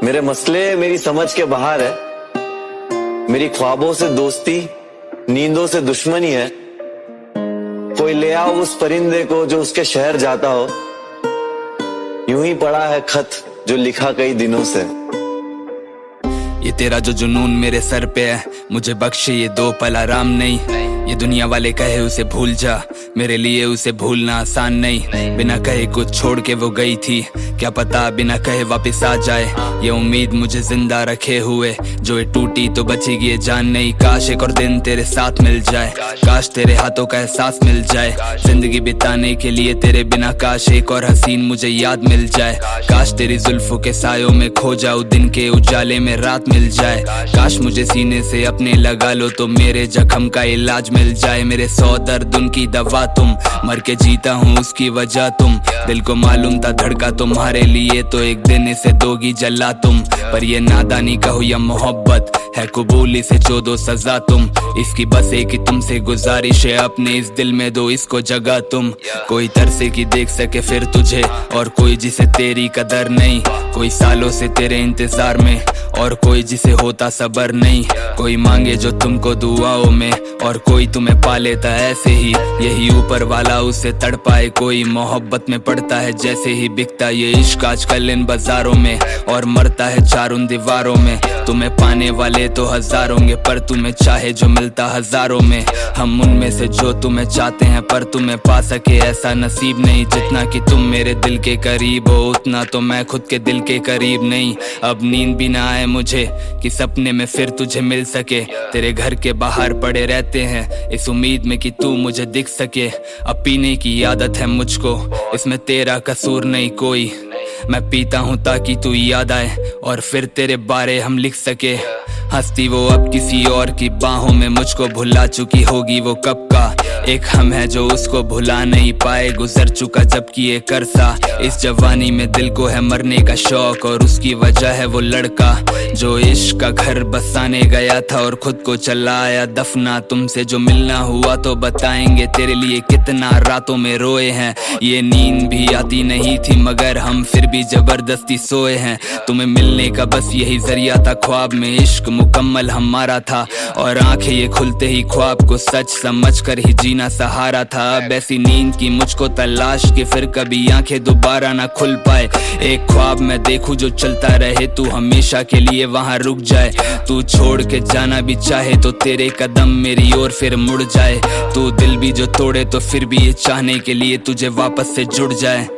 मेरे मसले मेरी समझ के बाहर है। मेरी ख्वाबों से दोस्ती, नींदों से दुश्मनी है। कोई ले आओ उस परिंदे को जो उसके शहर जाता हो। यूं ही पड़ा है खत जो लिखा कई दिनों से। ये तेरा जो जुनून मेरे सर पे है, मुझे बख्शे ये दो पल आराम नहीं। ये दुनिया वाले कहे उसे भूल जा, मेरे लिए उसे भूलना आसान नहीं। बिना कहे कुछ छोड़ के वो गई थी, क्या पता बिना कहे वापस आ जाए। ये उम्मीद मुझे जिंदा रखे हुए, जो ये टूटी तो बचेगी ये जान नहीं। काश एक और दिन तेरे साथ मिल जाए, काश तेरे हाथों का एहसास मिल जाए। जिंदगी बिताने के लिए तेरे बिना काश एक और हसीन मुझे याद मिल जाए। काश तेरी जुल्फों के सायों में खो जाऊं, दिन के उजाले में रात मिल जाए। काश मुझे सीने से अपने लगा लो तो मेरे जख्म का इलाज मिल जाए। मेरे 100 दर्द उनकी दवा तुम, मर के जीता हूँ उसकी वजह तुम। दिल को मालूम था धड़का तुम्हारे लिए, तो एक दिन इसे दोगी जला तुम। पर ये नादानी कहो या मोहब्बत है, कबूली से जो दो सजा तुम। इसकी बस एक ही तुमसे गुजारिश है, अपने इस दिल में दो इसको जगह तुम। कोई तरसे की देख सके फिर तुझे, और कोई जिसे तेरी कदर नहीं। कोई सालों से तेरे इंतजार में, और कोई जिसे होता सबर नहीं। कोई मांगे जो तुमको दुआओं में, और कोई तुम्हें पा लेता ऐसे ही। यही ऊपर वाला उसे तड़पाए, कोई मोहब्बत में पड़ता है जैसे ही। बिकता ये इश्क आजकल इन बाजारों में, और मरता है चार उन दीवारों में। तुम्हें पाने वाले तो हजारों होंगे, पर तुम्हें चाहे जो मिलता हजारों में। हम उनमें से जो तुम्हें चाहते हैं, पर तुम्हें पा सके ऐसा नसीब नहीं। जितना कि तुम मेरे दिल के करीब हो, उतना तो मैं खुद के दिल के करीब नहीं। अब नींद भी ना आए मुझे कि सपने में फिर तुझे मिल सके। तेरे घर के बाहर पड़े रहते हैं इस उम्मीद में कि तू मुझे दिख सके। अब पीने की आदत है मुझको, इसमें तेरा कसूर नहीं कोई। मैं पीता हूँ ताकि तू याद आए, और फिर तेरे बारे हम लिख सके। हंसती वो अब किसी और की बाहों में, मुझको भुला चुकी होगी वो कब का। एक हम है जो उसको भुला नहीं पाए, गुजर चुका जबकि एक अरसा। इस जवानी में दिल को है मरने का शौक, और उसकी वजह है वो लड़का जो इश्क का घर बसाने गया था और खुद को चला आया दफना। तुमसे जो मिलना हुआ तो बताएंगे तेरे लिए कितना रातों में रोए हैं। ये नींद भी आती नहीं थी मगर हम फिर भी जबरदस्ती सोए हैं। तुम्हें मिलने का बस यही जरिया था, ख्वाब में इश्क मुकम्मल हमारा था। और आंखें ये खुलते ही ख्वाब को सच समझ कर ही जीना सहारा था। अब ऐसी नींद की मुझको तलाश कि फिर कभी आंखें दोबारा ना खुल पाए। एक ख्वाब मैं देखूं जो चलता रहे, तू हमेशा के लिए वहां रुक जाए। तू छोड़ के जाना भी चाहे तो तेरे कदम मेरी ओर फिर मुड़ जाए। तू दिल भी जो तोड़े तो फिर भी ये चाहने के लिए तुझे वापस से जुड़ जाए।